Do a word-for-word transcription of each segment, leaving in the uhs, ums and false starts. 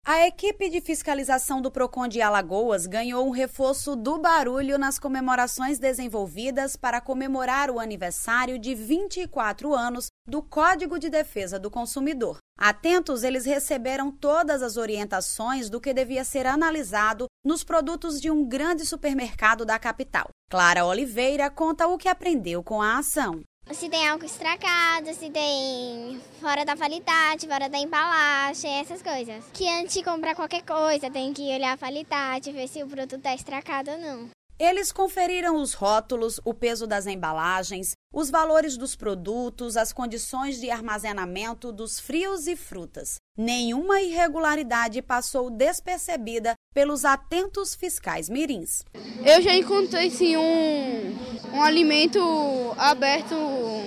A equipe de fiscalização do Procon de Alagoas ganhou um reforço do barulho nas comemorações desenvolvidas para comemorar o aniversário de vinte e quatro anos do Código de Defesa do Consumidor. Atentos, eles receberam todas as orientações do que devia ser analisado nos produtos de um grande supermercado da capital. Clara Oliveira conta o que aprendeu com a ação. Se tem algo estragado, se tem fora da validade, fora da embalagem, essas coisas. Que antes de comprar qualquer coisa, tem que olhar a validade, ver se o produto está estragado ou não. Eles conferiram os rótulos, o peso das embalagens, os valores dos produtos, as condições de armazenamento dos frios e frutas. Nenhuma irregularidade passou despercebida pelos atentos fiscais mirins. Eu já encontrei sim um, um alimento aberto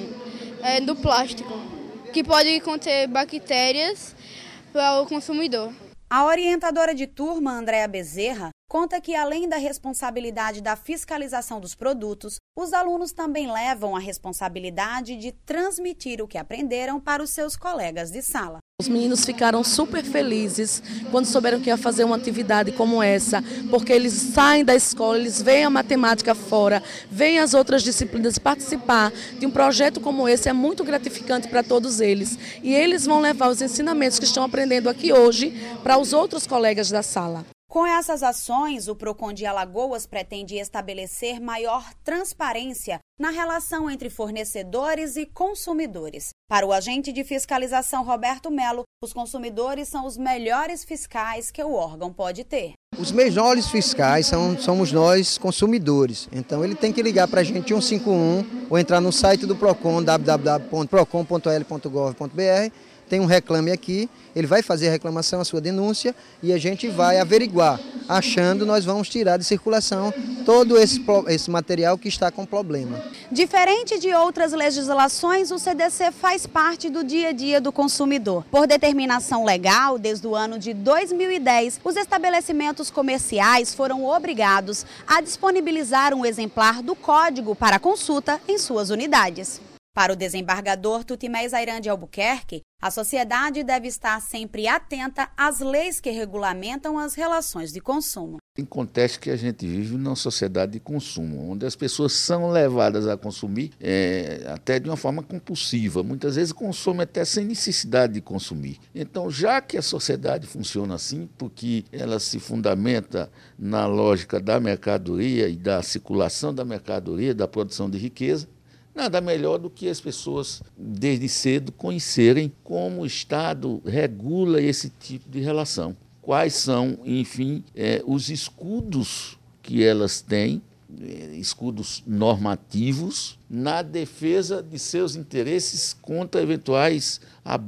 é, do plástico, que pode conter bactérias para o consumidor. A orientadora de turma, Andréa Bezerra, conta que, além da responsabilidade da fiscalização dos produtos, os alunos também levam a responsabilidade de transmitir o que aprenderam para os seus colegas de sala. Os meninos ficaram super felizes quando souberam que ia fazer uma atividade como essa, porque eles saem da escola, eles veem a matemática fora, veem as outras disciplinas. Participar de um projeto como esse é muito gratificante para todos eles. E eles vão levar os ensinamentos que estão aprendendo aqui hoje para os outros colegas da sala. Com essas ações, o Procon de Alagoas pretende estabelecer maior transparência na relação entre fornecedores e consumidores. Para o agente de fiscalização Roberto Melo, os consumidores são os melhores fiscais que o órgão pode ter. Os melhores fiscais são, somos nós, consumidores. Então ele tem que ligar para a gente um cinco um ou entrar no site do Procon, w w w ponto procon ponto l ponto gov ponto b r. Tem um reclame aqui, ele vai fazer a reclamação, a sua denúncia, e a gente vai averiguar. Achando, nós vamos tirar de circulação todo esse, esse material que está com problema. Diferente de outras legislações, o C D C faz parte do dia a dia do consumidor. Por determinação legal, desde o ano de dois mil e dez, os estabelecimentos comerciais foram obrigados a disponibilizar um exemplar do código para consulta em suas unidades. Para o desembargador Tutimé Zairan de Albuquerque, a sociedade deve estar sempre atenta às leis que regulamentam as relações de consumo. Acontece que a gente vive numa sociedade de consumo, onde as pessoas são levadas a consumir é, até de uma forma compulsiva. Muitas vezes consomem até sem necessidade de consumir. Então, já que a sociedade funciona assim, porque ela se fundamenta na lógica da mercadoria e da circulação da mercadoria, da produção de riqueza, nada melhor do que as pessoas, desde cedo, conhecerem como o Estado regula esse tipo de relação. Quais são, enfim, é, os escudos que elas têm, é, escudos normativos, na defesa de seus interesses contra eventuais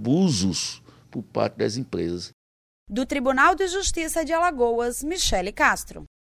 abusos por parte das empresas. Do Tribunal de Justiça de Alagoas, Michele Castro.